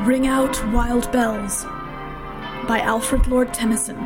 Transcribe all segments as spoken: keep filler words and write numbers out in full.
Ring Out Wild Bells by Alfred Lord Tennyson.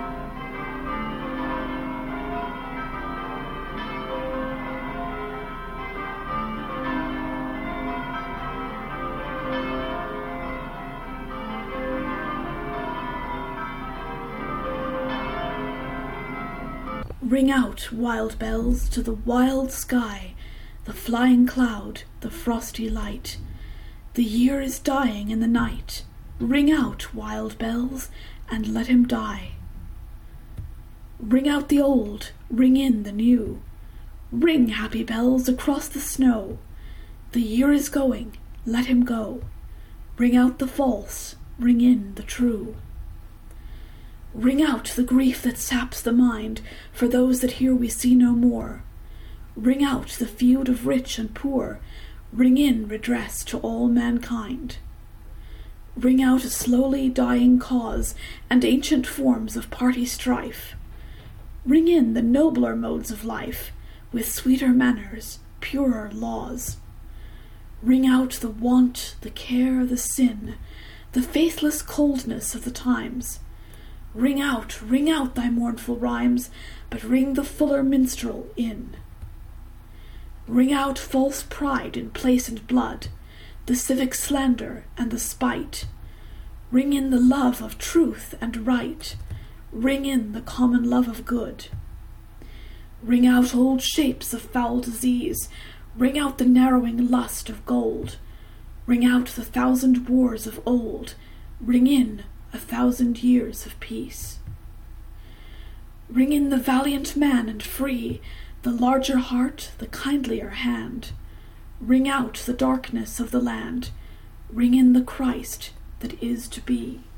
Ring out, wild bells, to the wild sky, the flying cloud, the frosty light. The year is dying in the night. Ring out, wild bells, and let him die. Ring out the old, ring in the new. Ring, happy bells, across the snow. The year is going, let him go. Ring out the false, ring in the true. Ring out the grief that saps the mind, for those that here we see no more. Ring out the feud of rich and poor, ring in redress to all mankind. Ring out a slowly dying cause, and ancient forms of party strife. Ring in the nobler modes of life, with sweeter manners, purer laws. Ring out the want, the care, the sin, the faithless coldness of the times. Ring out, ring out thy mournful rhymes, but ring the fuller minstrel in. Ring out false pride in place and blood, the civic slander and the spite. Ring in the love of truth and right, ring in the common love of good. Ring out old shapes of foul disease, ring out the narrowing lust of gold. Ring out the thousand wars of old, ring in a thousand years of peace. Ring in the valiant man and free, the larger heart, the kindlier hand. Ring out the darkness of the land, ring in the Christ that is to be.